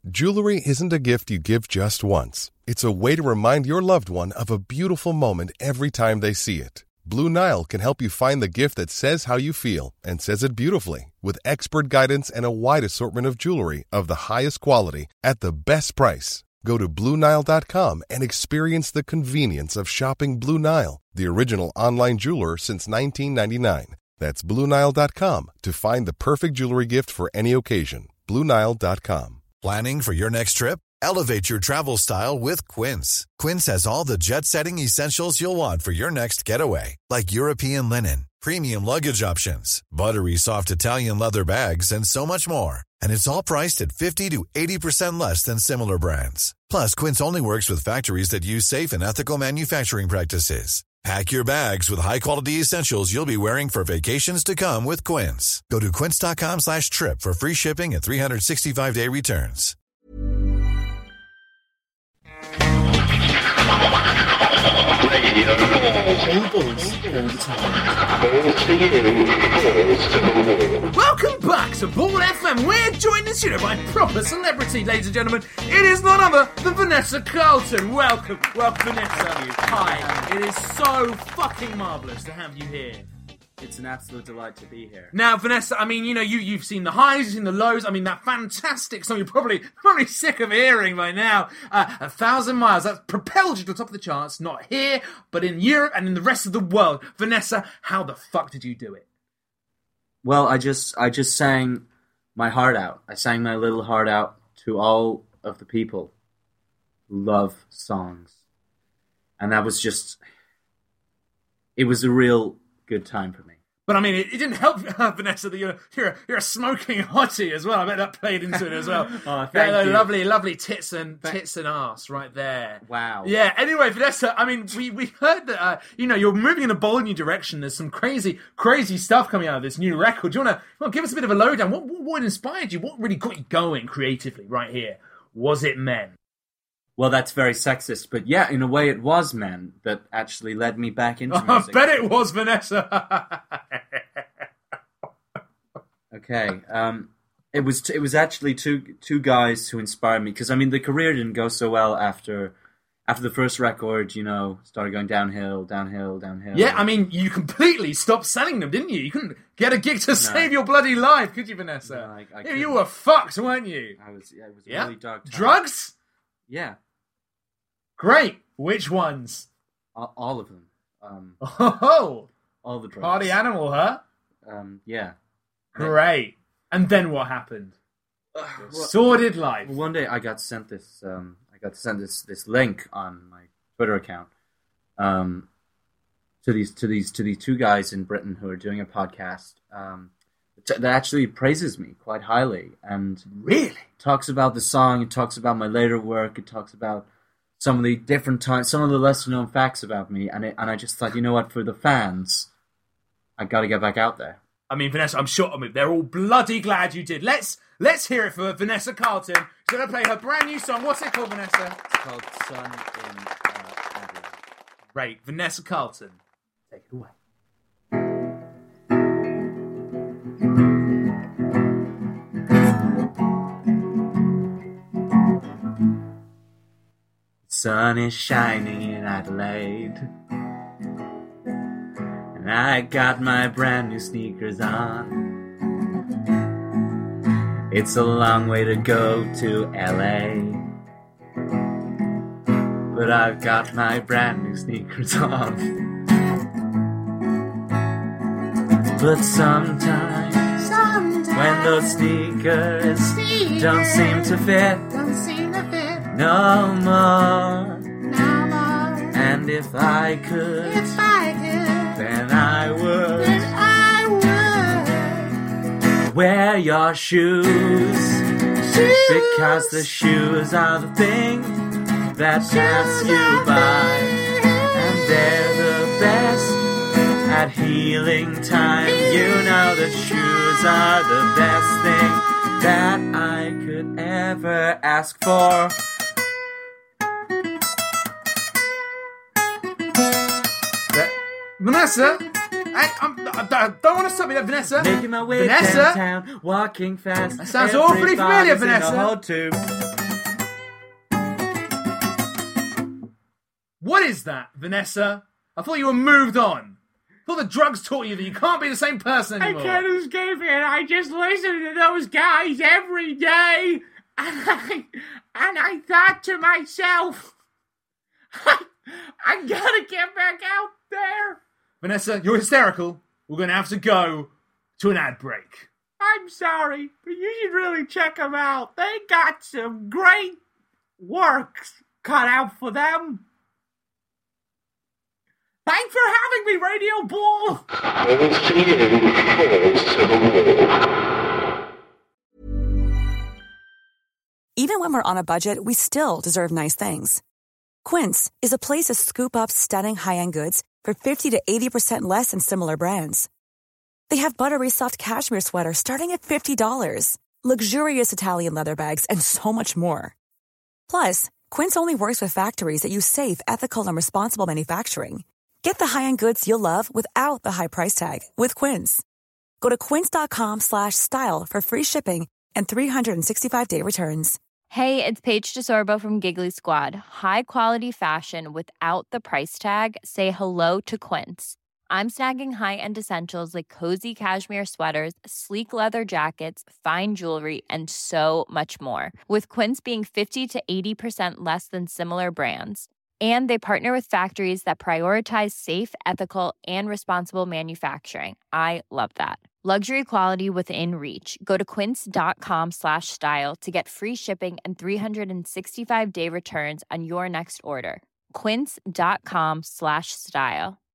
Jewelry isn't a gift you give just once. It's a way to remind your loved one of a beautiful moment every time they see it. Blue Nile can help you find the gift that says how you feel and says it beautifully, with expert guidance and a wide assortment of jewelry of the highest quality at the best price. Go to BlueNile.com and experience the convenience of shopping Blue Nile, the original online jeweler since 1999. That's BlueNile.com to find the perfect jewelry gift for any occasion. BlueNile.com. Planning for your next trip? Elevate your travel style with Quince. Quince has all the jet-setting essentials you'll want for your next getaway, like European linen, premium luggage options, buttery soft Italian leather bags, and so much more. And it's all priced at 50 to 80% less than similar brands. Plus, Quince only works with factories that use safe and ethical manufacturing practices. Pack your bags with high-quality essentials you'll be wearing for vacations to come with Quince. Go to quince.com/trip for free shipping and 365-day returns. Welcome back to Ball FM. We're joined this year by a proper celebrity, ladies and gentlemen. It is none other than Vanessa Carlton. Welcome, Vanessa. Thank you. Hi. It is so fucking marvellous to have you here. It's an absolute delight to be here. Now, Vanessa, I mean, you know, you've seen the highs, you've seen the lows. I mean, that fantastic song you're probably sick of hearing by now. 1,000 Miles, that's propelled you to the top of the charts, not here, but in Europe and in the rest of the world. Vanessa, how the fuck did you do it? Well, I just sang my heart out. I sang my little heart out to all of the people who love songs. And that was just... It was a real good time for me. But I mean, it didn't help, Vanessa, that you're a smoking hottie as well. I bet that played into it as well. Oh, thank you. Lovely tits and ass right there. Wow. Yeah. Anyway, Vanessa, I mean, we heard that you're moving in a bold new direction. There's some crazy stuff coming out of this new record. Do you want to give us a bit of a lowdown? What inspired you? What really got you going creatively right here? Was it men? Well, that's very sexist, but yeah, in a way it was men that actually led me back into music. I bet it was, Vanessa. Okay, it was actually two guys who inspired me, because I mean the career didn't go so well after the first record. Started going downhill. Yeah, I mean you completely stopped selling them, didn't you? You couldn't get a gig to save your bloody life, could you, Vanessa? No, yeah, you were fucked, weren't you? It was a really dark time. Drugs? Yeah. Great. Which ones? All of them. All the drugs. Party animal, huh? Yeah. Great. And then what happened? Sordid life. One day I got sent this. This link on my Twitter account. To these two guys in Britain who are doing a podcast. That actually praises me quite highly, and really talks about the song. It talks about my later work. It talks about some of the different times, some of the lesser known facts about me, and I just thought, you know what, for the fans, I got to get back out there. I mean, Vanessa, I'm sure they're all bloody glad you did. Let's hear it for Vanessa Carlton. She's going to play her brand new song. What's it called, Vanessa? It's called Sun in Adelaide. Great, Vanessa Carlton, take it away. Sun is shining in Adelaide, and I got my brand new sneakers on. It's a long way to go to LA, but I've got my brand new sneakers on. But sometimes when those sneakers don't seem to fit no more. And if I could, then I would wear your shoes, because the shoes are the thing that pass you by, and they're the best at healing time. You know the shoes are the best thing that I could ever ask for. Vanessa, I don't want to stop you there, Vanessa. Making my way Vanessa? downtown, walking fast. That sounds awfully familiar, Everybody's in Vanessa. a hole too. What is that, Vanessa? I thought you were moved on. I thought the drugs taught you that you can't be the same person anymore. I can't escape it. I just listen to those guys every day. And I thought to myself, I gotta get back out there. Vanessa, you're hysterical. We're going to have to go to an ad break. I'm sorry, but you should really check them out. They got some great works cut out for them. Thanks for having me, Radio Bull. Even when we're on a budget, we still deserve nice things. Quince is a place to scoop up stunning high-end goods for 50 to 80% less than similar brands. They have buttery soft cashmere sweaters starting at $50, luxurious Italian leather bags, and so much more. Plus, Quince only works with factories that use safe, ethical, and responsible manufacturing. Get the high-end goods you'll love without the high price tag with Quince. Go to quince.com/style for free shipping and 365-day returns. Hey, it's Paige DeSorbo from Giggly Squad. High quality fashion without the price tag. Say hello to Quince. I'm snagging high-end essentials like cozy cashmere sweaters, sleek leather jackets, fine jewelry, and so much more. With Quince being 50 to 80% less than similar brands. And they partner with factories that prioritize safe, ethical, and responsible manufacturing. I love that. Luxury quality within reach. Go to quince.com/style to get free shipping and 365-day returns on your next order. Quince.com/style.